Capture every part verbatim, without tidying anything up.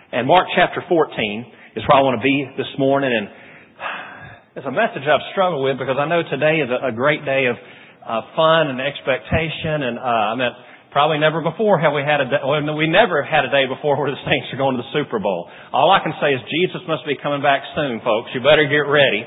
And Mark chapter fourteen is where I want to be this morning. And it's a message I've struggled with because I know today is a, a great day of uh, fun and expectation. And uh, I mean, probably never before have we had a day, well, we never had a day before where the Saints are going to the Super Bowl. All I can say is Jesus must be coming back soon, folks. You better get ready.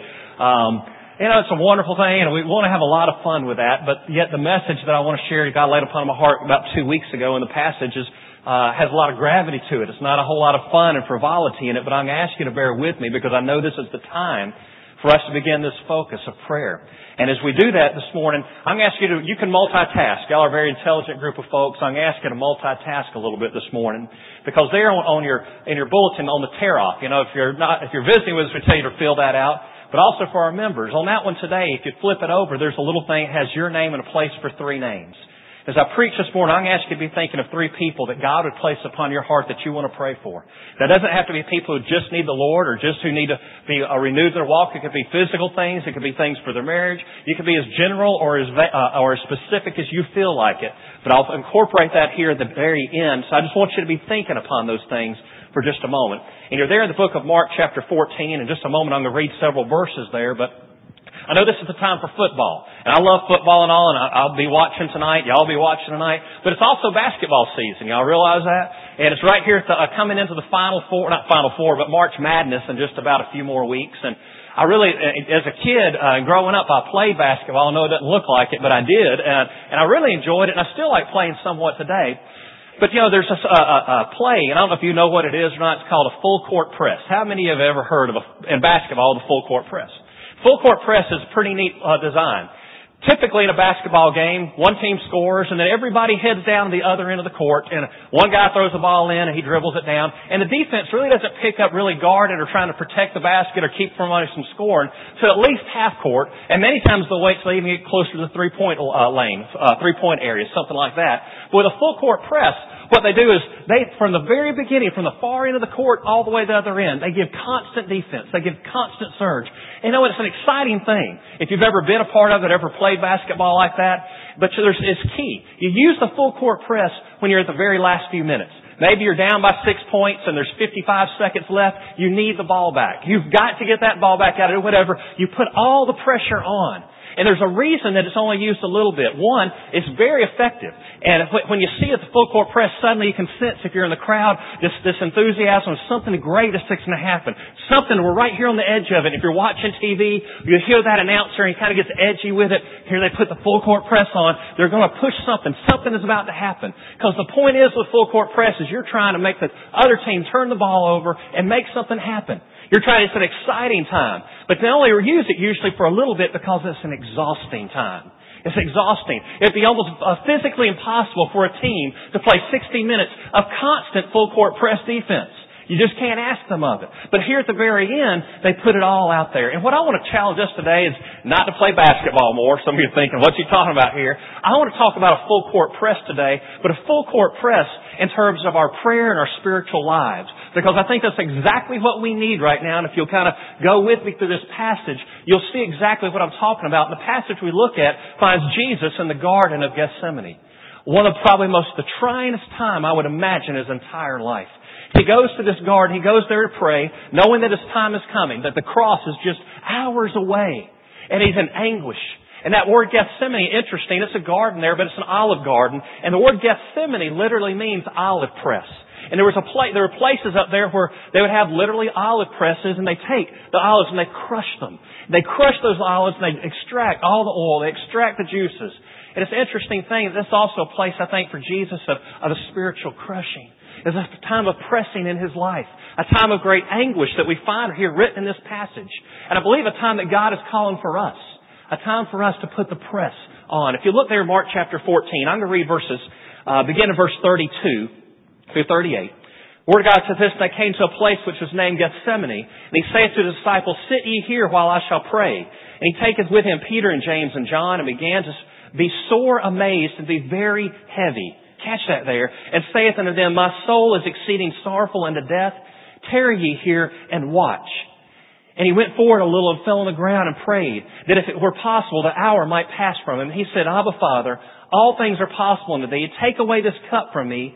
Um, You know, it's a wonderful thing, and we want to have a lot of fun with that, but yet the message that I want to share, God laid upon my heart about two weeks ago in the passages, uh, has a lot of gravity to it. It's not a whole lot of fun and frivolity in it, but I'm going to ask you to bear with me because I know this is the time for us to begin this focus of prayer. And as we do that this morning, I'm going to ask you to, you can multitask. Y'all are a very intelligent group of folks. I'm going to ask you to multitask a little bit this morning because there on, on your, in your bulletin on the tear off, you know, if you're not, if you're visiting with us, we tell you to fill that out. But also for our members. On that one today, if you flip it over, there's a little thing that has your name and a place for three names. As I preach this morning, I'm going to ask you to be thinking of three people that God would place upon your heart that you want to pray for. That doesn't have to be people who just need the Lord or just who need to be uh, renewed their walk. It could be physical things. It could be things for their marriage. You could be as general or as uh, or as specific as you feel like it. But I'll incorporate that here at the very end. So I just want you to be thinking upon those things for just a moment. And you're there in the book of Mark chapter fourteen. In just a moment I'm going to read several verses there, but I know this is the time for football. And I love football and all, and I'll be watching tonight. Y'all be watching tonight. But it's also basketball season. Y'all realize that? And it's right here at the, uh, coming into the Final Four, not Final Four, but March Madness in just about a few more weeks. And I really, as a kid, uh, growing up, I played basketball. I know it doesn't look like it, but I did. And, and I really enjoyed it, and I still like playing somewhat today. But, you know, there's a, a, a play, and I don't know if you know what it is or not. It's called a full court press. How many have ever heard of, a, in basketball, the full court press? Full court press is a pretty neat uh, design. Typically in a basketball game, one team scores, and then everybody heads down to the other end of the court, and one guy throws the ball in, and he dribbles it down, and the defense really doesn't pick up really guarding or trying to protect the basket or keep somebody from scoring, so at least half court, and many times they'll wait till they even get closer to the three-point uh, lane, uh, three-point area, something like that. But with a full court press, what they do is they, from the very beginning, from the far end of the court all the way to the other end, they give constant defense. They give constant surge. And you know, it's an exciting thing. If you've ever been a part of it, ever played basketball like that, but there's, it's key. You use the full court press when you're at the very last few minutes. Maybe you're down by six points and there's fifty-five seconds left. You need the ball back. You've got to get that ball back out of it, whatever. You put all the pressure on. And there's a reason that it's only used a little bit. One, it's very effective. And when you see it, the full court press, suddenly you can sense if you're in the crowd, this, this enthusiasm of something great is going to happen. Something, we're right here on the edge of it. If you're watching T V, you hear that announcer and he kind of gets edgy with it. Here they put the full court press on. They're going to push something. Something is about to happen. Because the point is with full court press is you're trying to make the other team turn the ball over and make something happen. You're trying, it's an exciting time. But they only use it usually for a little bit because it's an exhausting time. It's exhausting. It'd be almost uh, physically impossible for a team to play sixty minutes of constant full court press defense. You just can't ask them of it. But here at the very end, they put it all out there. And what I want to challenge us today is not to play basketball more. Some of you are thinking, what's he talking about here? I want to talk about a full court press today, but a full court press in terms of our prayer and our spiritual lives. Because I think that's exactly what we need right now. And if you'll kind of go with me through this passage, you'll see exactly what I'm talking about. And the passage we look at finds Jesus in the Garden of Gethsemane. One of probably most the tryingest time I would imagine his entire life. He goes to this garden, he goes there to pray, knowing that his time is coming, that the cross is just hours away. And he's in anguish. And that word Gethsemane, interesting, it's a garden there, but it's an olive garden. And the word Gethsemane literally means olive press. And there was a place, there were places up there where they would have literally olive presses, and they take the olives and they crush them. They crush those olives and they extract all the oil, they extract the juices. And it's an interesting thing, this is also a place, I think, for Jesus of, of a spiritual crushing. It's a time of pressing in his life. A time of great anguish that we find here written in this passage. And I believe a time that God is calling for us. A time for us to put the press on. If you look there in Mark chapter fourteen, I'm going to read verses, uh, begin in verse thirty-two through thirty-eight. The Word of God says this, they came to a place which was named Gethsemane. And he saith to the disciples, sit ye here while I shall pray. And he taketh with him Peter and James and John, and began to be sore amazed and be very heavy. Catch that there. And saith unto them, my soul is exceeding sorrowful unto death. Tarry ye here and watch. And he went forward a little and fell on the ground and prayed that if it were possible, the hour might pass from him. And he said, Abba, Father, all things are possible unto thee. Take away this cup from me.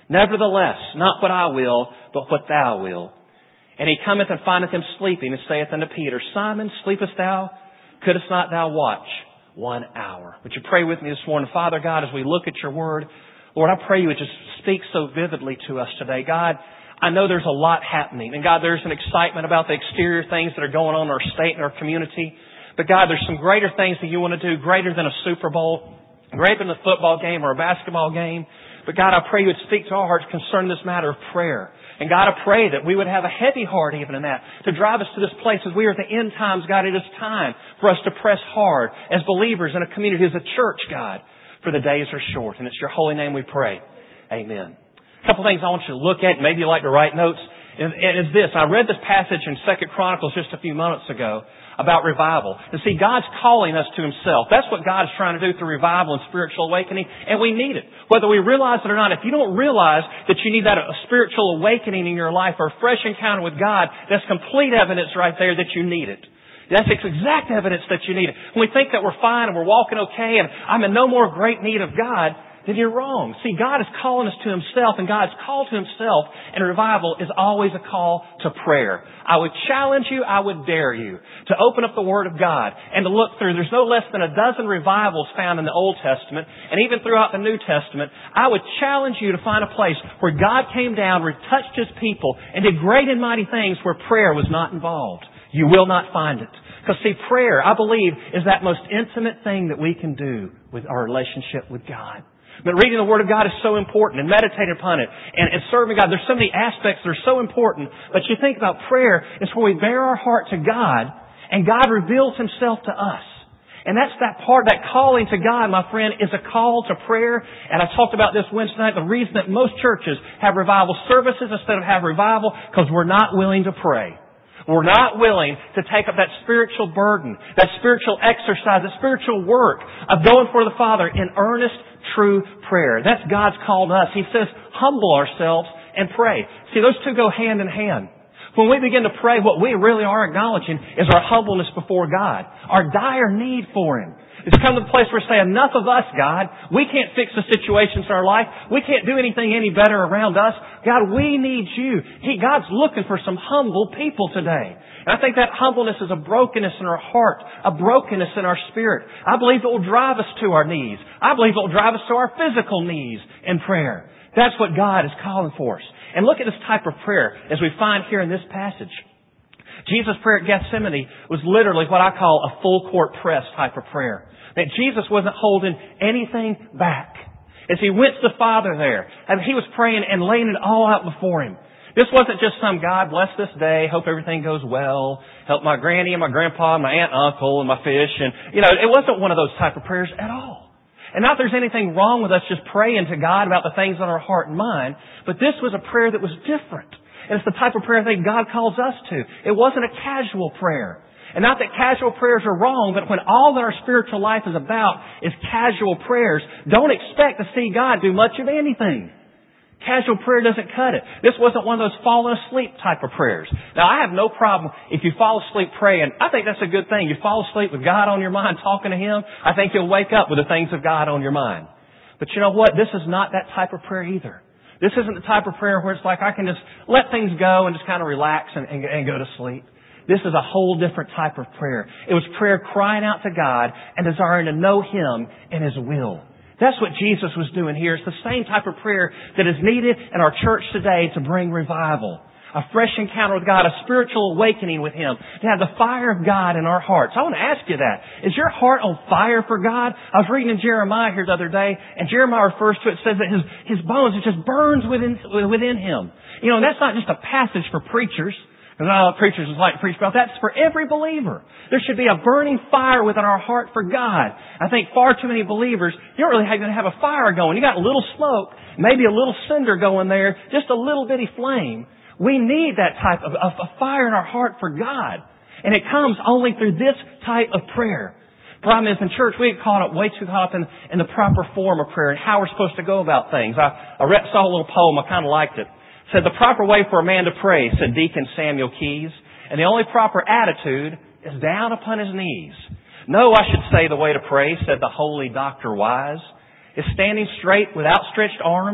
Nevertheless, not what I will, but what thou wilt. And he cometh and findeth him sleeping, and saith unto Peter, Simon, sleepest thou? Couldst not thou watch one hour? Would you pray with me this morning? Father God, as we look at your word, Lord, I pray you would just speak so vividly to us today. God, I know there's a lot happening. And God, there's an excitement about the exterior things that are going on in our state and our community. But God, there's some greater things that you want to do, greater than a Super Bowl, greater than a football game or a basketball game. But God, I pray you would speak to our hearts concerning this matter of prayer. And God, I pray that we would have a heavy heart even in that, to drive us to this place as we are at the end times. God, it is time for us to press hard as believers in a community, as a church, God, for the days are short. And it's your holy name we pray. Amen. A couple things I want you to look at. Maybe you like to write notes. And it's this. I read this passage in Second Chronicles just a few moments ago about revival. And see, God's calling us to Himself. That's what God is trying to do through revival and spiritual awakening. And we need it. Whether we realize it or not, if you don't realize that you need that a spiritual awakening in your life or a fresh encounter with God, that's complete evidence right there that you need it. That's exact evidence that you need it. When we think that we're fine and we're walking okay and I'm in no more great need of God, then you're wrong. See, God is calling us to Himself, and God's call to Himself and revival is always a call to prayer. I would challenge you, I would dare you to open up the Word of God and to look through. There's no less than a dozen revivals found in the Old Testament and even throughout the New Testament. I would challenge you to find a place where God came down, touched His people, and did great and mighty things where prayer was not involved. You will not find it. Because see, prayer, I believe, is that most intimate thing that we can do with our relationship with God. But reading the Word of God is so important, and meditating upon it, and, and serving God. There's so many aspects that are so important. But you think about prayer, it's where we bear our heart to God, and God reveals Himself to us. And that's that part, that calling to God, my friend, is a call to prayer. And I talked about this Wednesday night. The reason that most churches have revival services instead of have revival, because we're not willing to pray. We're not willing to take up that spiritual burden, that spiritual exercise, that spiritual work of going for the Father in earnest, true prayer. That's God's call to us. He says, humble ourselves and pray. See, those two go hand in hand. When we begin to pray, what we really are acknowledging is our humbleness before God, our dire need for Him. It's come to the place where we say, enough of us, God. We can't fix the situations in our life. We can't do anything any better around us. God, we need You. He, God's looking for some humble people today. And I think that humbleness is a brokenness in our heart, a brokenness in our spirit. I believe it will drive us to our knees. I believe it will drive us to our physical knees in prayer. That's what God is calling for us. And look at this type of prayer as we find here in this passage. Jesus' prayer at Gethsemane was literally what I call a full court press type of prayer. That Jesus wasn't holding anything back. As He went to the Father there, and He was praying and laying it all out before Him. This wasn't just some God bless this day, hope everything goes well, help my granny and my grandpa and my aunt and uncle and my fish. And, you know, it wasn't one of those type of prayers at all. And not that there's anything wrong with us just praying to God about the things on our heart and mind, but this was a prayer that was different. And it's the type of prayer that God calls us to. It wasn't a casual prayer. And not that casual prayers are wrong, but when all that our spiritual life is about is casual prayers, don't expect to see God do much of anything. Casual prayer doesn't cut it. This wasn't one of those falling asleep type of prayers. Now, I have no problem if you fall asleep praying. I think that's a good thing. You fall asleep with God on your mind, talking to Him. I think you'll wake up with the things of God on your mind. But you know what? This is not that type of prayer either. This isn't the type of prayer where it's like I can just let things go and just kind of relax and, and, and go to sleep. This is a whole different type of prayer. It was prayer crying out to God and desiring to know Him and His will. That's what Jesus was doing here. It's the same type of prayer that is needed in our church today to bring revival. A fresh encounter with God, a spiritual awakening with Him, to have the fire of God in our hearts. I want to ask you that. Is your heart on fire for God? I was reading in Jeremiah here the other day, and Jeremiah refers to it, says that his, his bones, it just burns within, within him. You know, and that's not just a passage for preachers. Because not all preachers like to preach about that. It's for every believer. There should be a burning fire within our heart for God. I think far too many believers, you don't really have to have a fire going. You got a little smoke, maybe a little cinder going there, just a little bitty flame. We need that type of, of a fire in our heart for God. And it comes only through this type of prayer. Problem is, in church, we get caught up, way too caught up in, in the proper form of prayer and how we're supposed to go about things. I, I read, saw a little poem, I kind of liked it. It said, the proper way for a man to pray, said Deacon Samuel Keyes, and the only proper attitude is down upon his knees. No, I should say the way to pray, said the holy Doctor Wise, is standing straight with outstretched arms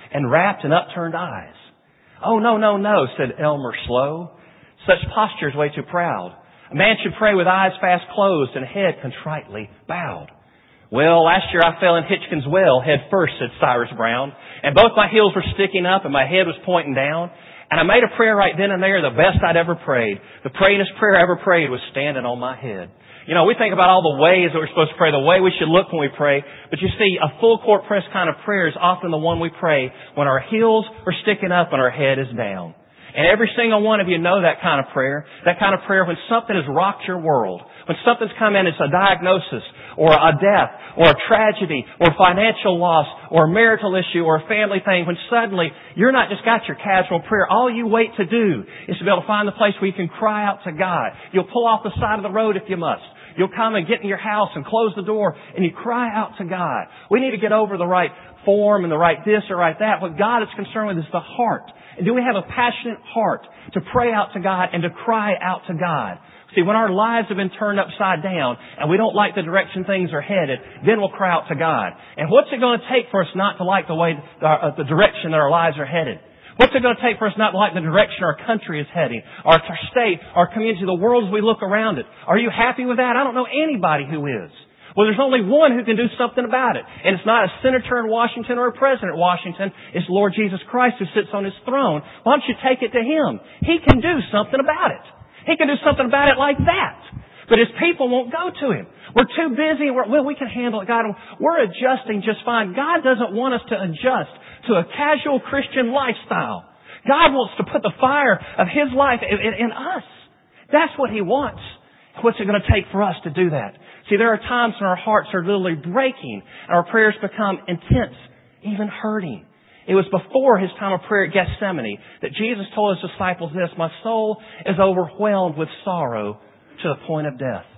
and rapt in upturned eyes. Oh, no, no, no, said Elmer Slow. Such posture's way too proud. A man should pray with eyes fast closed and head contritely bowed. Well, last year I fell in Hitchkins' well head first, said Cyrus Brown, and both my heels were sticking up and my head was pointing down. And I made a prayer right then and there, the best I'd ever prayed. The prayingest prayer I ever prayed was standing on my head. You know, we think about all the ways that we're supposed to pray, the way we should look when we pray. But you see, a full court press kind of prayer is often the one we pray when our heels are sticking up and our head is down. And every single one of you know that kind of prayer. That kind of prayer when something has rocked your world. When something's come in, it's a diagnosis, or a death, or a tragedy, or financial loss, or a marital issue, or a family thing. When suddenly, you're not just got your casual prayer. All you wait to do is to be able to find the place where you can cry out to God. You'll pull off the side of the road if you must. You'll come and get in your house and close the door and you cry out to God. We need to get over the right form and the right this or right that. What God is concerned with is the heart. And do we have a passionate heart to pray out to God and to cry out to God? See, when our lives have been turned upside down and we don't like the direction things are headed, then we'll cry out to God. And what's it going to take for us not to like the way, uh, the direction that our lives are headed? What's it going to take for us not to like the direction our country is heading, our, our state, our community, the world as we look around it? Are you happy with that? I don't know anybody who is. Well, there's only one who can do something about it. And it's not a senator in Washington or a president in Washington. It's Lord Jesus Christ who sits on His throne. Why don't you take it to Him? He can do something about it. He can do something about it like that. But His people won't go to Him. We're too busy. We're, well, we can handle it, God. We're adjusting just fine. God doesn't want us to adjust to a casual Christian lifestyle. God wants to put the fire of His life in, in, in us. That's what He wants. What's it going to take for us to do that? See, there are times when our hearts are literally breaking and our prayers become intense, even hurting. It was before His time of prayer at Gethsemane that Jesus told His disciples this, my soul is overwhelmed with sorrow to the point of death.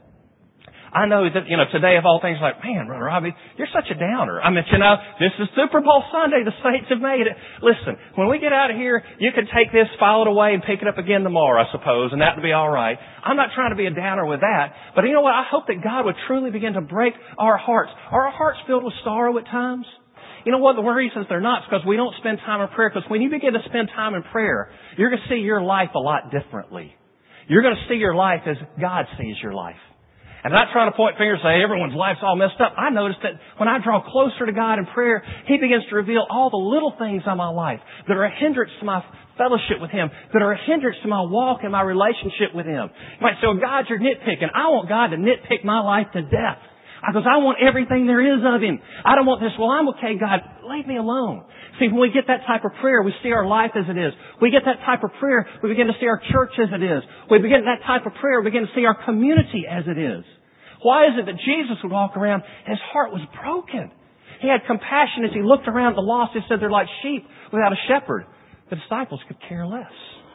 I know that, you know, today of all things, like, man, Brother Robbie, you're such a downer. I mean, you know, this is Super Bowl Sunday. The Saints have made it. Listen, when we get out of here, you can take this, file it away, and pick it up again tomorrow, I suppose, and that would be all right. I'm not trying to be a downer with that. But you know what? I hope that God would truly begin to break our hearts. Are our hearts filled with sorrow at times? You know what? The one reason they're not is because we don't spend time in prayer. Because when you begin to spend time in prayer, you're going to see your life a lot differently. You're going to see your life as God sees your life. And I'm not trying to point fingers and say everyone's life's all messed up. I notice that when I draw closer to God in prayer, He begins to reveal all the little things in my life that are a hindrance to my fellowship with Him, that are a hindrance to my walk and my relationship with Him. You might say, well, God, you're nitpicking. I want God to nitpick my life to death. Because I want everything there is of Him. I don't want this, well, I'm okay, God, leave me alone. See, when we get that type of prayer, we see our life as it is. We get that type of prayer, we begin to see our church as it is. We begin that type of prayer, we begin to see our community as it is. Why is it that Jesus would walk around, His heart was broken? He had compassion as He looked around the lost. He said they're like sheep without a shepherd. The disciples could care less.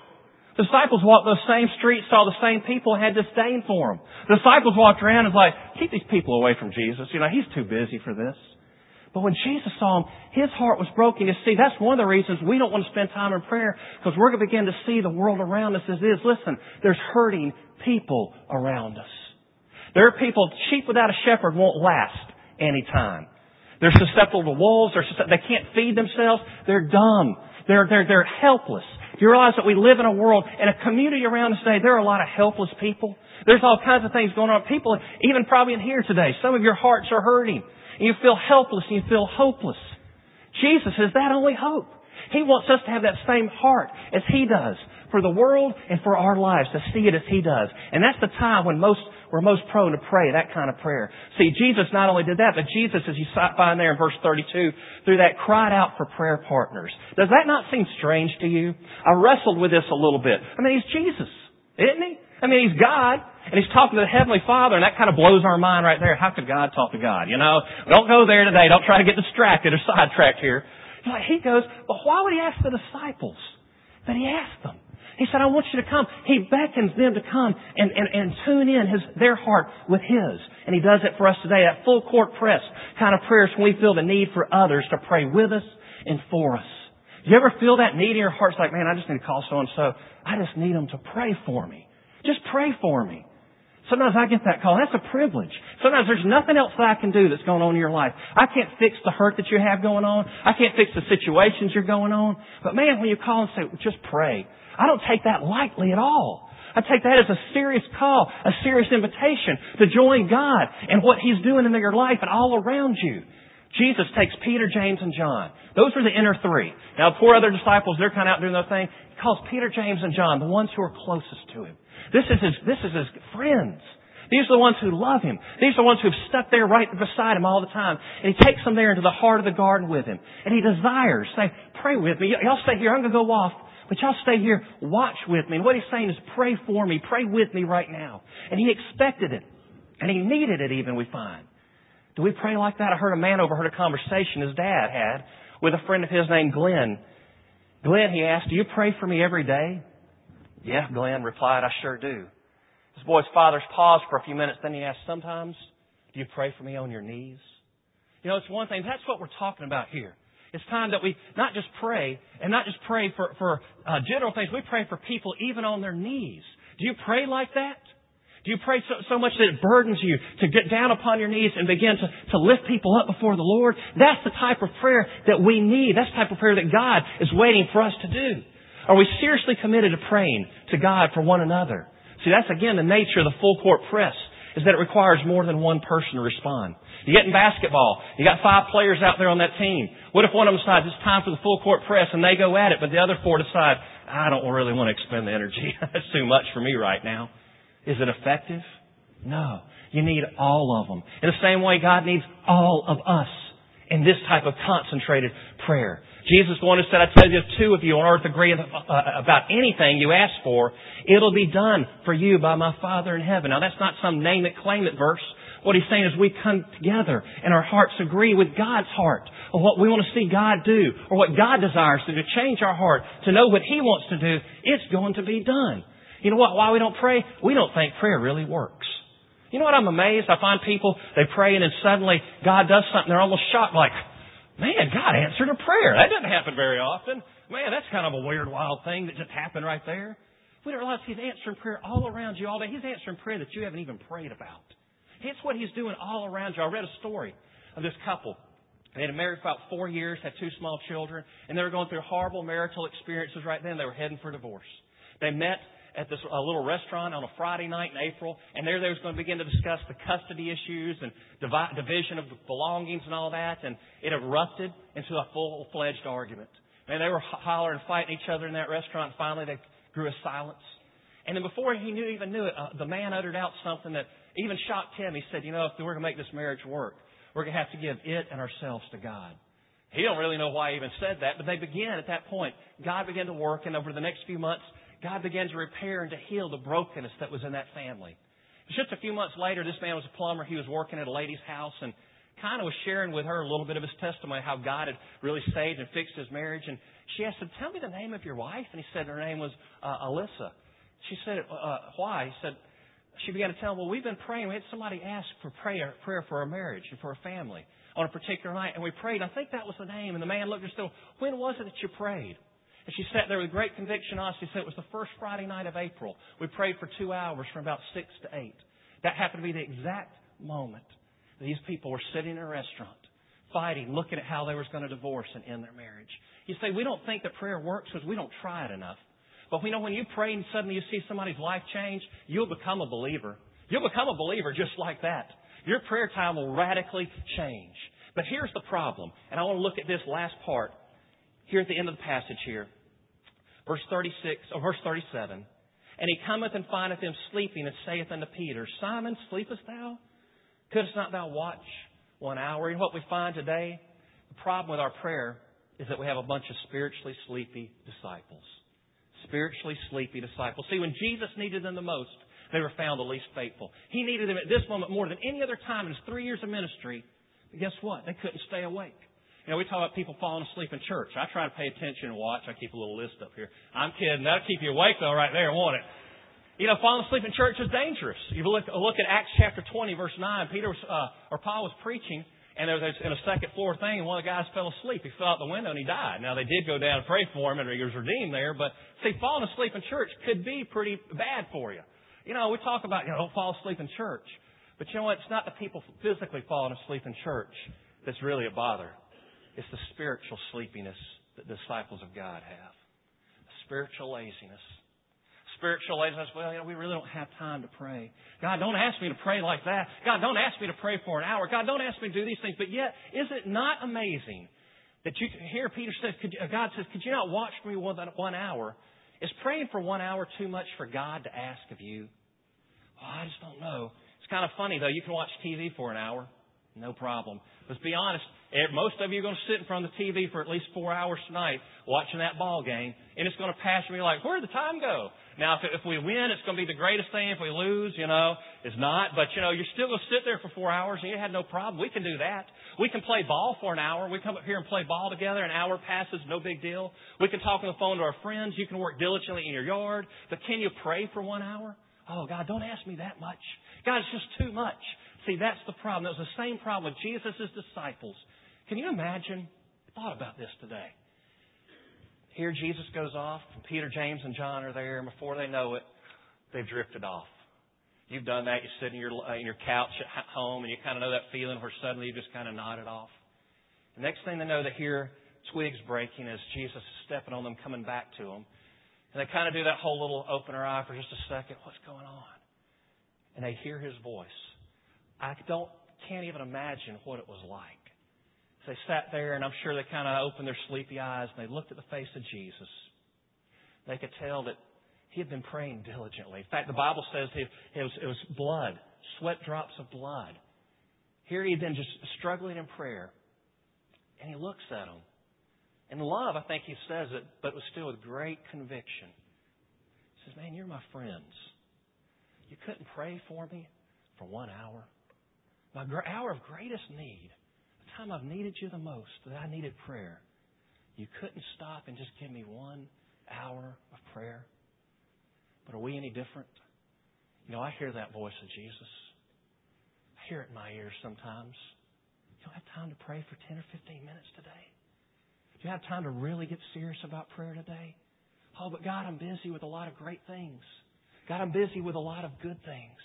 The disciples walked those same streets, saw the same people, and had disdain for them. The disciples walked around and was like, keep these people away from Jesus. You know, He's too busy for this. But when Jesus saw him, His heart was broken. You see, that's one of the reasons we don't want to spend time in prayer, because we're going to begin to see the world around us as it is. Listen, there's hurting people around us. There are people, sheep without a shepherd won't last any time. They're susceptible to wolves. They're susceptible, they can't feed themselves. They're dumb. They're, they're, they're helpless. Do you realize that we live in a world, in a community around us today, there are a lot of helpless people? There's all kinds of things going on. People, even probably in here today, some of your hearts are hurting. And you feel helpless and you feel hopeless. Jesus is that only hope. He wants us to have that same heart as He does for the world and for our lives, to see it as He does. And that's the time when most we're most prone to pray that kind of prayer. See, Jesus not only did that, but Jesus, as you find there in verse thirty-two, through that cried out for prayer partners. Does that not seem strange to you? I wrestled with this a little bit. I mean, He's Jesus, isn't He? I mean, He's God, and He's talking to the Heavenly Father, and that kind of blows our mind right there. How could God talk to God? You know, don't go there today. Don't try to get distracted or sidetracked here. Like He goes, but why would He ask the disciples? But He asked them. He said, I want you to come. He beckons them to come and, and, and tune in his, their heart with His. And He does it for us today. That full court press kind of prayers when we feel the need for others to pray with us and for us. Do you ever feel that need in your heart? It's like, man, I just need to call so-and-so. I just need them to pray for me. Just pray for me. Sometimes I get that call. That's a privilege. Sometimes there's nothing else that I can do that's going on in your life. I can't fix the hurt that you have going on. I can't fix the situations you're going on. But man, when you call and say, just pray, I don't take that lightly at all. I take that as a serious call, a serious invitation to join God and what He's doing in your life and all around you. Jesus takes Peter, James, and John. Those are the inner three. Now, the four other disciples, they're kind of out doing their thing. He calls Peter, James, and John, the ones who are closest to Him. This is His, this is His friends. These are the ones who love Him. These are the ones who have stuck there right beside Him all the time. And He takes them there into the heart of the garden with Him. And He desires, say, pray with me. Y'all stay here. I'm going to go off. But y'all stay here. Watch with me. And what He's saying is pray for me. Pray with me right now. And He expected it. And He needed it even, we find. Do we pray like that? I heard a man overheard a conversation his dad had with a friend of his named Glenn. Glenn, he asked, do you pray for me every day? Yeah, Glenn replied, I sure do. This boy's father's paused for a few minutes. Then he asked, sometimes, do you pray for me on your knees? You know, it's one thing. That's what we're talking about here. It's time that we not just pray, and not just pray for, for uh, general things. We pray for people even on their knees. Do you pray like that? Do you pray so, so much that it burdens you to get down upon your knees and begin to, to lift people up before the Lord? That's the type of prayer that we need. That's the type of prayer that God is waiting for us to do. Are we seriously committed to praying to God for one another? See, that's again the nature of the full court press, is that it requires more than one person to respond. You get in basketball, you got five players out there on that team. What if one of them decides it's time for the full court press and they go at it, but the other four decide, I don't really want to expend the energy. That's too much for me right now. Is it effective? No. You need all of them. In the same way, God needs all of us in this type of concentrated prayer. Jesus, the one who said, I tell you, if two of you on earth agree about anything you ask for, it'll be done for you by my Father in heaven. Now, that's not some name it, claim it verse. What He's saying is we come together and our hearts agree with God's heart of what we want to see God do or what God desires to do, to change our heart, to know what He wants to do. It's going to be done. You know what? Why we don't pray? We don't think prayer really works. You know what? I'm amazed. I find people, they pray and then suddenly God does something. They're almost shocked like, man, God answered a prayer. That doesn't happen very often. Man, that's kind of a weird, wild thing that just happened right there. We don't realize He's answering prayer all around you all day. He's answering prayer that you haven't even prayed about. It's what He's doing all around you. I read a story of this couple. They had been married for about four years, had two small children, and they were going through horrible marital experiences right then. They were heading for divorce. They met at this a little restaurant on a Friday night in April, and there they was going to begin to discuss the custody issues and divi- division of belongings and all that, and it erupted into a full-fledged argument. And they were hollering and fighting each other in that restaurant, and finally they grew a silence. And then before he knew, even knew it, uh, the man uttered out something that even shocked him. He said, you know, if we're going to make this marriage work, we're going to have to give it and ourselves to God. He don't really know why he even said that, but they began at that point. God began to work, and over the next few months, God began to repair and to heal the brokenness that was in that family. Just a few months later, this man was a plumber. He was working at a lady's house and kind of was sharing with her a little bit of his testimony, how God had really saved and fixed his marriage. And she asked him, tell me the name of your wife. And he said her name was uh, Alyssa. She said, uh, why? He said, she began to tell him, well, we've been praying. We had somebody ask for prayer, prayer for our marriage and for our family on a particular night. And we prayed. I think that was the name. And the man looked at her and said, when was it that you prayed? And she sat there with great conviction on us. She said it was the first Friday night of April. We prayed for two hours from about six to eight. That happened to be the exact moment that these people were sitting in a restaurant, fighting, looking at how they were going to divorce and end their marriage. You say, we don't think that prayer works because we don't try it enough. But we know when you pray and suddenly you see somebody's life change, you'll become a believer. You'll become a believer just like that. Your prayer time will radically change. But here's the problem, and I want to look at this last part here at the end of the passage here. Verse thirty-six, or verse thirty-seven. And he cometh and findeth him sleeping, and saith unto Peter, Simon, sleepest thou? Couldst not thou watch one hour? And what we find today, the problem with our prayer is that we have a bunch of spiritually sleepy disciples. Spiritually sleepy disciples. See, when Jesus needed them the most, they were found the least faithful. He needed them at this moment more than any other time in his three years of ministry. But guess what? They couldn't stay awake. You know, we talk about people falling asleep in church. I try to pay attention and watch. I keep a little list up here. I'm kidding. That'll keep you awake, though, right there, won't it? You know, falling asleep in church is dangerous. You look, look at Acts chapter twenty, verse nine. Peter was, uh, or Paul was preaching, and there was in a second floor thing, and one of the guys fell asleep. He fell out the window, and he died. Now, they did go down and pray for him, and he was redeemed there. But, see, falling asleep in church could be pretty bad for you. You know, we talk about, you know, don't fall asleep in church. But you know what? It's not the people physically falling asleep in church that's really a bother. It's the spiritual sleepiness that the disciples of God have. Spiritual laziness. Spiritual laziness, well, you know, we really don't have time to pray. God, don't ask me to pray like that. God, don't ask me to pray for an hour. God, don't ask me to do these things. But yet, is it not amazing that you hear Peter says, could you, God says, could you not watch for me one, one hour? Is praying for one hour too much for God to ask of you? Oh, I just don't know. It's kind of funny, though. You can watch T V for an hour. No problem. Let's be honest. Most of you are going to sit in front of the T V for at least four hours tonight watching that ball game, and it's going to pass you. You're like, where'd the time go? Now, if, if we win, it's going to be the greatest thing. If we lose, you know, it's not. But, you know, you're still going to sit there for four hours, and you had no problem. We can do that. We can play ball for an hour. We come up here and play ball together. An hour passes, no big deal. We can talk on the phone to our friends. You can work diligently in your yard. But can you pray for one hour? Oh, God, don't ask me that much. God, it's just too much. See, that's the problem. It was the same problem with Jesus' disciples. Can you imagine? I thought about this today. Here Jesus goes off, and Peter, James, and John are there, and before they know it, they've drifted off. You've done that. You sit in your in your couch at home, and you kind of know that feeling where suddenly you just kind of nodded off. The next thing they know, they hear twigs breaking as Jesus is stepping on them, coming back to them. And they kind of do that whole little open our eye for just a second. What's going on? And they hear His voice. I don't can't even imagine what it was like. So they sat there, and I'm sure they kind of opened their sleepy eyes, and they looked at the face of Jesus. They could tell that He had been praying diligently. In fact, the Bible says it was, it was blood, sweat drops of blood. Here He had been just struggling in prayer. And He looks at them. In love, I think He says it, but it was still with great conviction. He says, man, you're my friends. You couldn't pray for me for one hour? My hour of greatest need, the time I've needed you the most, that I needed prayer. You couldn't stop and just give me one hour of prayer? But are we any different? You know, I hear that voice of Jesus. I hear it in my ears sometimes. You don't have time to pray for ten or fifteen minutes today? Do you have time to really get serious about prayer today? Oh, but God, I'm busy with a lot of great things. God, I'm busy with a lot of good things.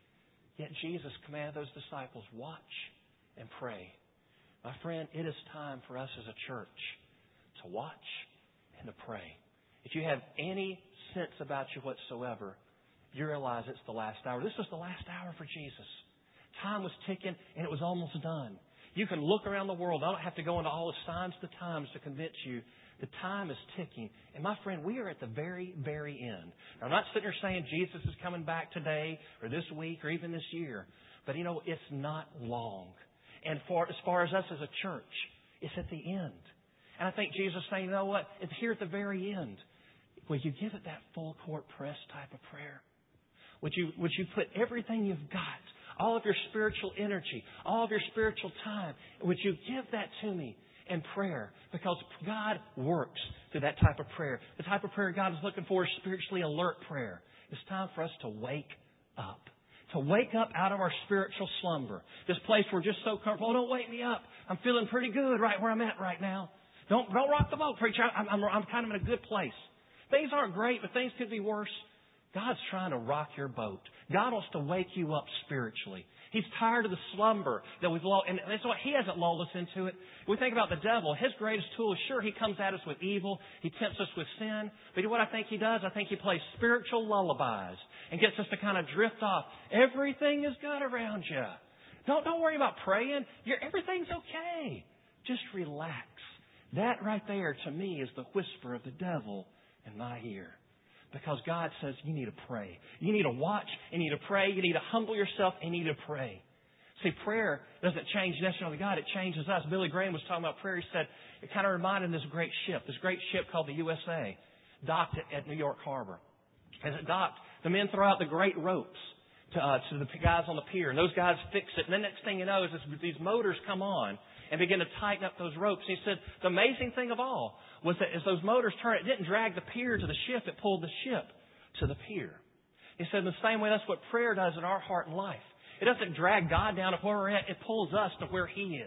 Yet Jesus commanded those disciples, watch and pray. My friend, it is time for us as a church to watch and to pray. If you have any sense about you whatsoever, you realize it's the last hour. This was the last hour for Jesus. Time was ticking, and it was almost done. You can look around the world. I don't have to go into all the signs of the times to convince you the time is ticking. And my friend, we are at the very, very end. Now, I'm not sitting here saying Jesus is coming back today or this week or even this year. But, you know, it's not long. And for as far as us as a church, it's at the end. And I think Jesus is saying, you know what? It's here at the very end. Will you give it that full court press type of prayer? Would you, would you put everything you've got, all of your spiritual energy, all of your spiritual time, would you give that to me in prayer? Because God works through that type of prayer. The type of prayer God is looking for is spiritually alert prayer. It's time for us to wake up. To wake up out of our spiritual slumber. This place we're just so comfortable. Oh, don't wake me up. I'm feeling pretty good right where I'm at right now. Don't, don't rock the boat, preacher. I'm, I'm, I'm kind of in a good place. Things aren't great, but things could be worse. God's trying to rock your boat. God wants to wake you up spiritually. He's tired of the slumber that we've lulled. And that's why He hasn't lulled us into it. We think about the devil. His greatest tool is, sure, he comes at us with evil. He tempts us with sin. But you know what I think he does? I think he plays spiritual lullabies and gets us to kind of drift off. Everything is good around you. Don't, don't worry about praying. You're, everything's okay. Just relax. That right there, to me, is the whisper of the devil in my ear. Because God says you need to pray. You need to watch. You need to pray. You need to humble yourself. And you need to pray. See, prayer doesn't change necessarily God. It changes us. Billy Graham was talking about prayer. He said it kind of reminded him of this great ship, this great ship called the U S A, docked at, at New York Harbor. As it docked, the men throw out the great ropes to, uh, to the guys on the pier. And those guys fix it. And the next thing you know is this, these motors come on and begin to tighten up those ropes. And he said the amazing thing of all was that as those motors turned, it didn't drag the pier to the ship. It pulled the ship to the pier. He said in the same way, that's what prayer does in our heart and life. It doesn't drag God down to where we're at. It pulls us to where He is.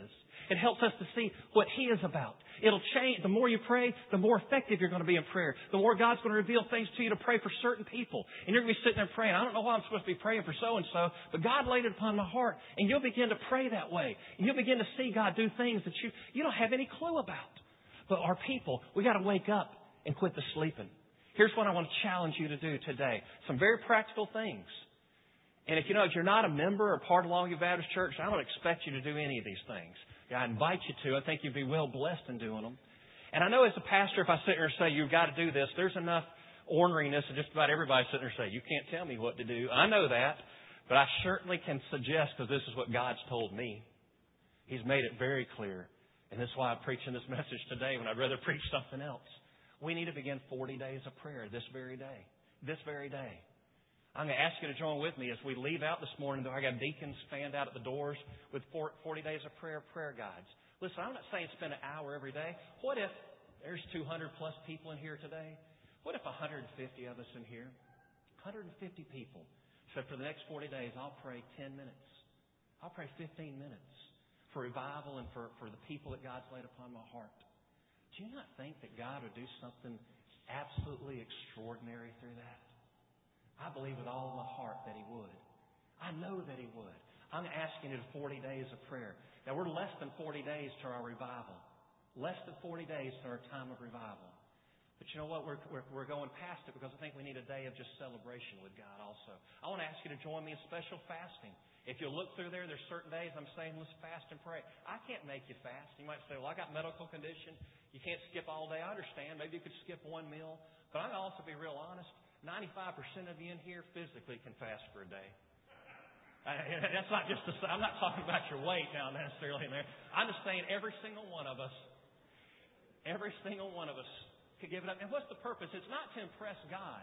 It helps us to see what He is about. It'll change. The more you pray, the more effective you're going to be in prayer. The more God's going to reveal things to you to pray for certain people. And you're going to be sitting there praying, I don't know why I'm supposed to be praying for so-and-so, but God laid it upon my heart. And you'll begin to pray that way. And you'll begin to see God do things that you, you don't have any clue about. But our people, we got to wake up and quit the sleeping. Here's what I want to challenge you to do today. Some very practical things. And if you know, if you're not a member or part of Longview Baptist Church, I don't expect you to do any of these things. I invite you to. I think you'd be well blessed in doing them. And I know as a pastor, if I sit here and say, you've got to do this, there's enough orneriness and just about everybody sitting there and say, you can't tell me what to do. I know that. But I certainly can suggest, because this is what God's told me. He's made it very clear. And this is why I'm preaching this message today when I'd rather preach something else. We need to begin forty days of prayer this very day. This very day. I'm going to ask you to join with me as we leave out this morning. I got deacons fanned out at the doors with forty days of prayer, prayer guides. Listen, I'm not saying spend an hour every day. What if there's two hundred plus people in here today? What if one hundred fifty of us in here? one hundred fifty people. So for the next forty days, I'll pray ten minutes. I'll pray fifteen minutes for revival and for, for the people that God's laid upon my heart. Do you not think that God would do something absolutely extraordinary through that? I believe with all my heart that He would. I know that He would. I'm asking you to forty days of prayer. Now, we're less than forty days to our revival. Less than forty days to our time of revival. But you know what? We're, we're, we're going past it because I think we need a day of just celebration with God also. I want to ask you to join me in special fasting. If you look through there, there's certain days I'm saying, let's fast and pray. I can't make you fast. You might say, well, I got medical condition. You can't skip all day. I understand. Maybe you could skip one meal. But I'm going to also be real honest. ninety-five percent of you in here physically can fast for a day. That's not just, a, I'm not talking about your weight now necessarily in there. I'm just saying every single one of us, every single one of us could give it up. And what's the purpose? It's not to impress God.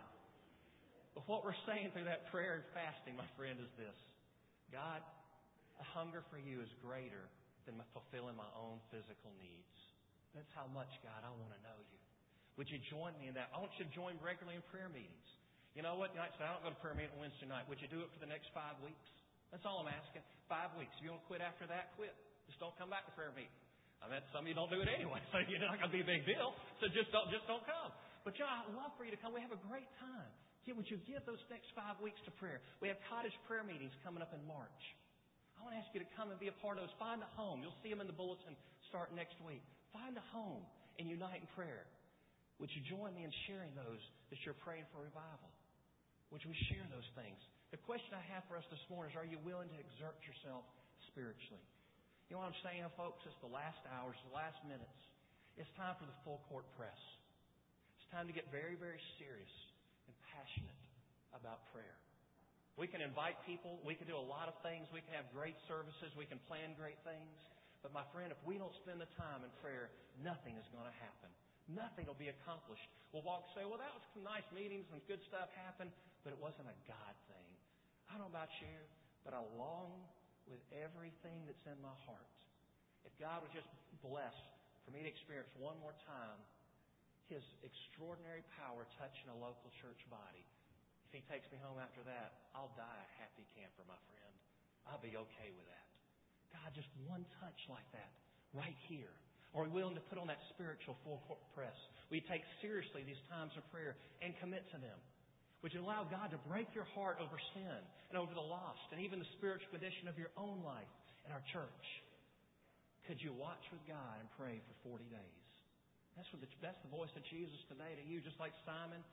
But what we're saying through that prayer and fasting, my friend, is this. God, a hunger for you is greater than fulfilling my own physical needs. That's how much, God, I want to know you. Would you join me in that? I want you to join regularly in prayer meetings. You know what? You might say, I don't go to prayer meeting on Wednesday night. Would you do it for the next five weeks? That's all I'm asking. Five weeks. If you want to quit after that, quit. Just don't come back to prayer meeting. I mean, some of you don't do it anyway, so you're not going to be a big deal. So just don't, just don't come. But, you know, I'd love for you to come. We have a great time. Yeah, would you give those next five weeks to prayer? We have cottage prayer meetings coming up in March. I want to ask you to come and be a part of those. Find a home. You'll see them in the bulletin start next week. Find a home and unite in prayer. Would you join me in sharing those that you're praying for revival? Would we share those things? The question I have for us this morning is, are you willing to exert yourself spiritually? You know what I'm saying, folks? It's the last hours, the last minutes. It's time for the full court press. It's time to get very, very serious and passionate about prayer. We can invite people. We can do a lot of things. We can have great services. We can plan great things. But my friend, if we don't spend the time in prayer, nothing is going to happen. Nothing will be accomplished. We'll walk and say, well, that was some nice meetings and good stuff happened, but it wasn't a God thing. I don't know about you, but I long with everything that's in my heart. If God would just bless for me to experience one more time His extraordinary power touching a local church body. If He takes me home after that, I'll die a happy camper, my friend. I'll be okay with that. God, just one touch like that right here. Are we willing to put on that spiritual full court press? Will you take seriously these times of prayer and commit to them? Would you allow God to break your heart over sin and over the lost and even the spiritual condition of your own life and our church? Could you watch with God and pray for forty days? That's what the, that's the voice of Jesus today to you, just like Simon,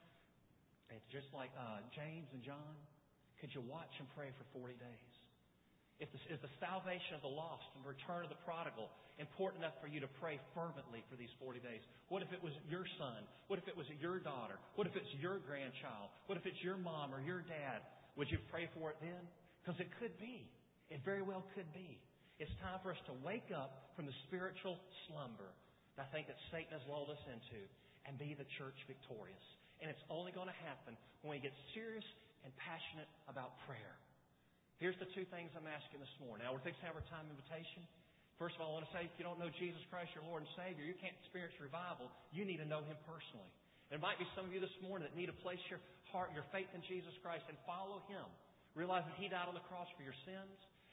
and just like uh, James and John. Could you watch and pray for forty days? If the, is the salvation of the lost and the return of the prodigal important enough for you to pray fervently for these forty days? What if it was your son? What if it was your daughter? What if it's your grandchild? What if it's your mom or your dad? Would you pray for it then? Because it could be. It very well could be. It's time for us to wake up from the spiritual slumber that I think that Satan has lulled us into and be the church victorious. And it's only going to happen when we get serious and passionate about prayer. Here's the two things I'm asking this morning. Now, we're fixing to have our time invitation. First of all, I want to say, if you don't know Jesus Christ, your Lord and Savior, you can't experience revival. You need to know Him personally. There might be some of you this morning that need to place your heart, your faith in Jesus Christ and follow Him. Realize that He died on the cross for your sins.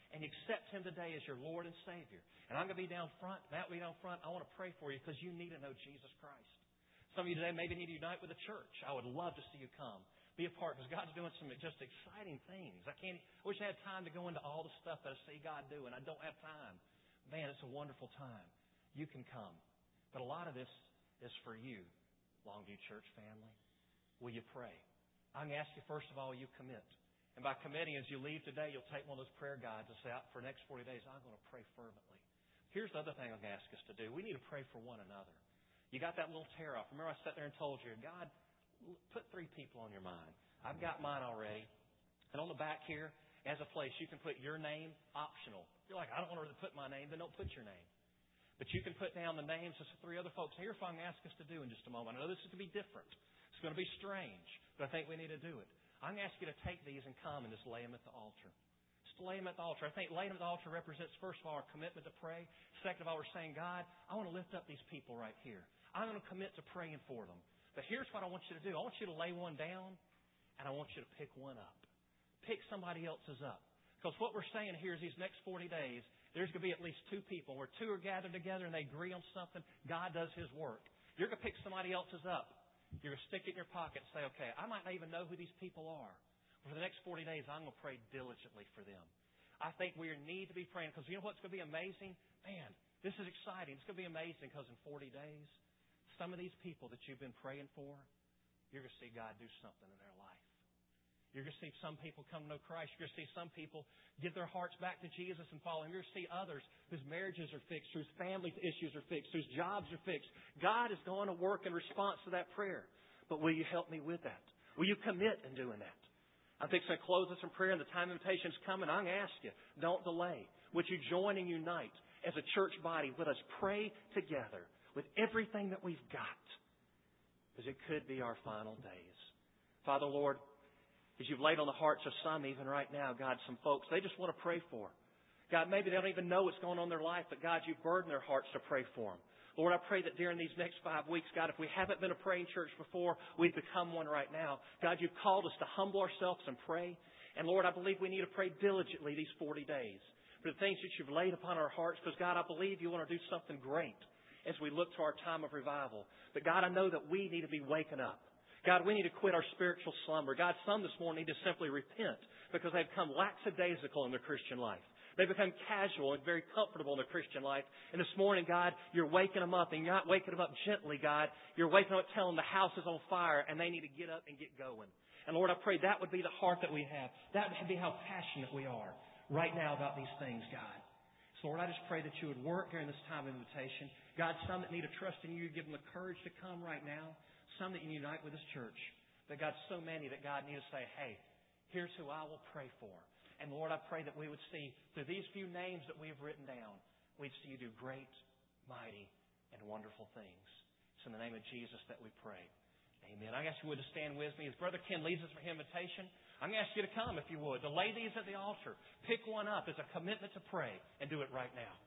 and you accept Him today as your Lord and Savior. And I'm going to be down front. Matt will be down front. I want to pray for you because you need to know Jesus Christ. Some of you today maybe need to unite with the church. I would love to see you come. Be a part, because God's doing some just exciting things. I can't. I wish I had time to go into all the stuff that I see God do, and I don't have time. Man, it's a wonderful time. You can come. But a lot of this is for you, Longview Church family. Will you pray? I'm going to ask you, first of all, will you commit? And by committing, as you leave today, you'll take one of those prayer guides and say, for the next forty days, I'm going to pray fervently. Here's the other thing I'm going to ask us to do. We need to pray for one another. You got that little tear off. Remember I sat there and told you, God, put three people on your mind. I've got mine already. And on the back here, as a place, you can put your name, optional. You're like, I don't want to really put my name, then don't put your name. But you can put down the names of three other folks. Here's what I'm going to ask us to do in just a moment. I know this is going to be different. It's going to be strange, but I think we need to do it. I'm going to ask you to take these and come and just lay them at the altar. Just lay them at the altar. I think laying them at the altar represents, first of all, our commitment to pray. Second of all, we're saying, God, I want to lift up these people right here. I'm going to commit to praying for them. But here's what I want you to do. I want you to lay one down, and I want you to pick one up. Pick somebody else's up. Because what we're saying here is these next forty days, there's going to be at least two people. Where two are gathered together and they agree on something, God does His work. You're going to pick somebody else's up. You're going to stick it in your pocket and say, okay, I might not even know who these people are. For the next forty days, I'm going to pray diligently for them. I think we need to be praying, because you know what's going to be amazing? Man, this is exciting. It's going to be amazing because in forty days, some of these people that you've been praying for, you're going to see God do something in their life. You're going to see some people come to know Christ. You're going to see some people give their hearts back to Jesus and follow Him. You're going to see others whose marriages are fixed, whose family issues are fixed, whose jobs are fixed. God is going to work in response to that prayer. But will you help me with that? Will you commit in doing that? I think I'm going to close this in prayer, and the time invitation's coming. I'm going to ask you, don't delay. Would you join and unite as a church body? Let us pray together with everything that we've got, because it could be our final days. Father, Lord, as you've laid on the hearts of some even right now, God, some folks, they just want to pray for. God, maybe they don't even know what's going on in their life, but God, you've burdened their hearts to pray for them. Lord, I pray that during these next five weeks, God, if we haven't been a praying church before, we've become one right now. God, you've called us to humble ourselves and pray. And Lord, I believe we need to pray diligently these forty days for the things that you've laid upon our hearts, because God, I believe you want to do something great as we look to our time of revival. But God, I know that we need to be waking up. God, we need to quit our spiritual slumber. God, some this morning need to simply repent because they've become lackadaisical in their Christian life. They've become casual and very comfortable in their Christian life. And this morning, God, you're waking them up, and you're not waking them up gently, God. You're waking them up telling them the house is on fire and they need to get up and get going. And Lord, I pray that would be the heart that we have. That would be how passionate we are right now about these things, God. So Lord, I just pray that you would work during this time of invitation. God, some that need to trust in you, give them the courage to come right now. Some that you unite with this church. But God, so many that God need to say, hey, here's who I will pray for. And Lord, I pray that we would see through these few names that we have written down, we'd see you do great, mighty, and wonderful things. It's in the name of Jesus that we pray. Amen. I ask you would to stand with me as Brother Ken leads us for invitation. I'm going to ask you to come, if you would, to lay these at the altar. Pick one up as a commitment to pray, and do it right now.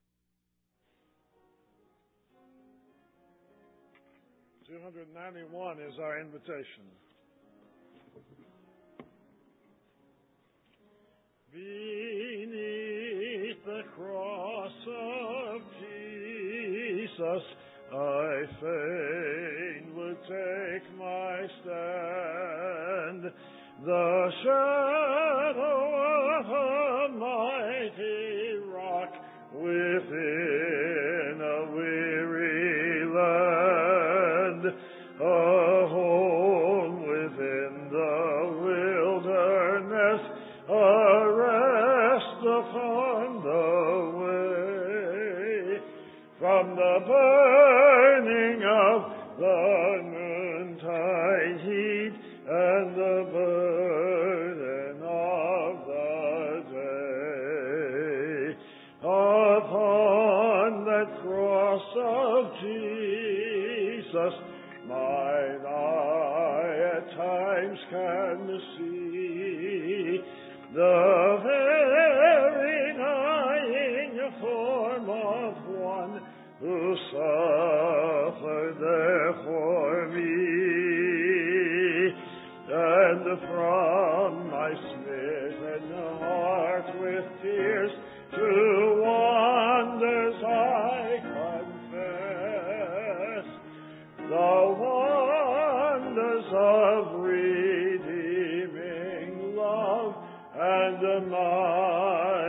two ninety-one is our invitation. Beneath the cross of Jesus, I fain would take my stand. The shadow of a mighty rock within a weary land, a home within the wilderness, a rest upon the way, from the burning of the noontide heat and the burden of the day. Upon that cross of Jesus, mine eye at times can see the very dying form of one who suffered there for me. And from my smitten heart with tears of redeeming love and my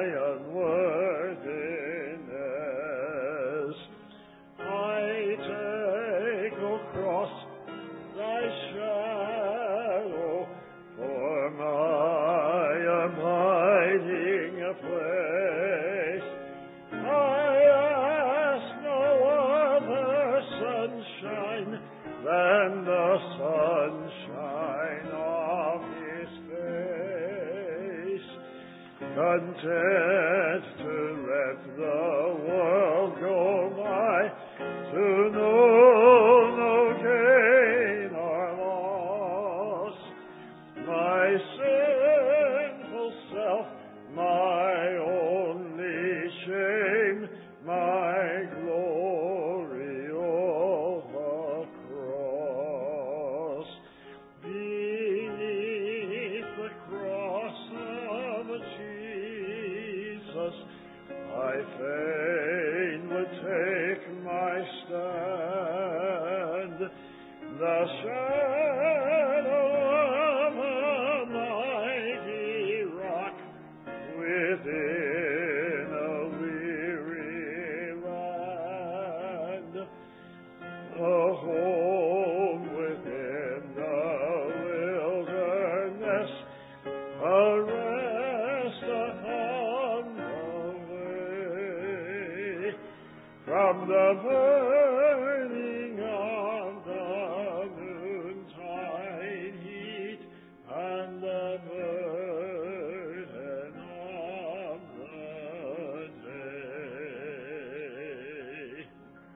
unworthiness. I take across thy shadow for my abiding place. I ask no other sunshine than the sunshine of His face. Content to let the world go by, to know no gain or loss. My sinful self, my only shame, my glory, all the cross. Beneath the cross of Jesus, I fain would take my stand. The shadow of a mighty rock within a weary land, a home within the wilderness, a rest upon the way from the burning of the noontide heat and the burden of the day.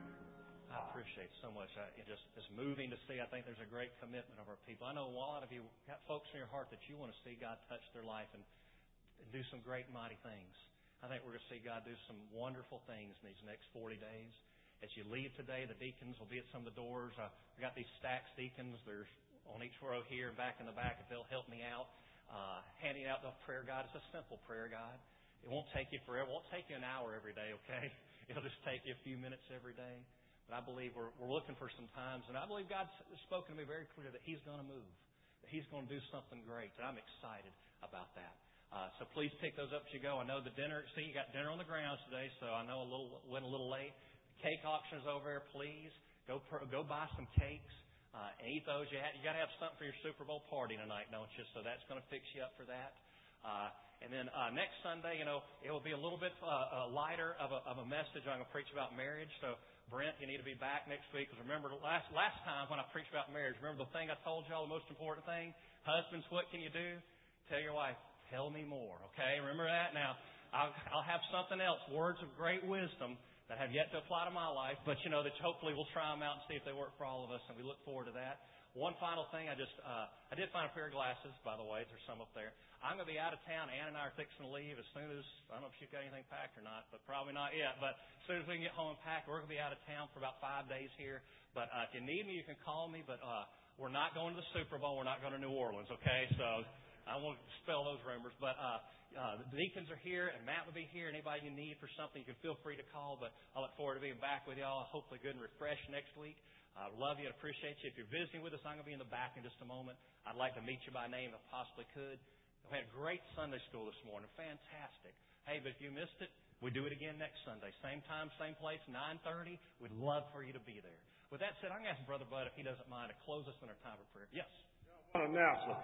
I appreciate so much. I, it just it's moving to see. I think there's a great commitment of our people. I know a lot of you got folks in your heart that you want to see God touch their life and, and do some great, mighty things. I think we're going to see God do some wonderful things in these next forty days. As you leave today, the deacons will be at some of the doors. Uh, we got these stacks deacons. There's on each row here and back in the back. If they'll help me out, uh, handing out the prayer guide. It's a simple prayer guide. It won't take you forever. It won't take you an hour every day, okay? It'll just take you a few minutes every day. But I believe we're, we're looking for some times, and I believe God's spoken to me very clear that He's going to move, that He's going to do something great, and I'm excited about that. Uh, so please pick those up as you go. I know the dinner, see, you got dinner on the grounds today, so I know a little went a little late. Cake auction is over there. Please go go buy some cakes uh, and eat those. You, ha- you got to have something for your Super Bowl party tonight, don't you? So that's going to fix you up for that. Uh, and then uh, next Sunday, you know, it will be a little bit uh, uh, lighter of a, of a message. I'm going to preach about marriage. So Brent, you need to be back next week. Because remember, last last time when I preached about marriage, remember the thing I told y'all, the most important thing? Husbands, what can you do? Tell your wife, tell me more. Okay, remember that? Now, I'll, I'll have something else, words of great wisdom that have yet to apply to my life, but you know that hopefully we'll try them out and see if they work for all of us, and we look forward to that. One final thing, I just uh, I did find a pair of glasses, by the way. There's some up there. I'm going to be out of town. Ann and I are fixing to leave as soon as, I don't know if you've got anything packed or not, but probably not yet. But as soon as we can get home and pack, we're going to be out of town for about five days here. But uh, if you need me, you can call me. But uh, we're not going to the Super Bowl. We're not going to New Orleans, okay? So I won't spell those rumors. But uh, uh, the deacons are here, and Matt will be here. Anybody you need for something, you can feel free to call. But I look forward to being back with y'all, hopefully good and refreshed next week. I uh, love you and appreciate you. If you're visiting with us, I'm going to be in the back in just a moment. I'd like to meet you by name if possibly could. We had great Sunday school this morning. Fantastic. Hey, but if you missed it, we do it again next Sunday. Same time, same place, nine thirty. We'd love for you to be there. With that said, I'm going to ask Brother Bud if he doesn't mind to close us in our time of prayer. Yes. One announcement.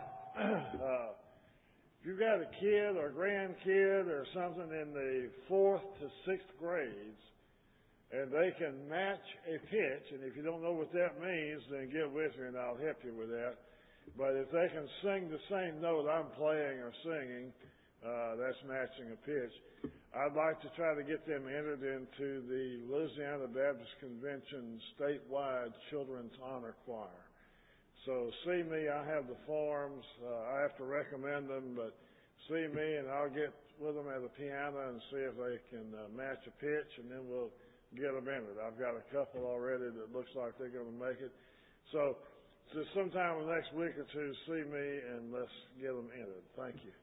uh, if you've got a kid or grandkid or something in the fourth to sixth grades, and they can match a pitch, and if you don't know what that means, then get with me and I'll help you with that. But if they can sing the same note I'm playing or singing, uh, that's matching a pitch. I'd like to try to get them entered into the Louisiana Baptist Convention statewide Children's Honor Choir. So see me, I have the forms. Uh, I have to recommend them, but see me and I'll get with them at the piano and see if they can uh, match a pitch, and then we'll get them entered. I've got a couple already that looks like they're going to make it. So, so sometime in the next week or two, see me and let's get them entered. Thank you.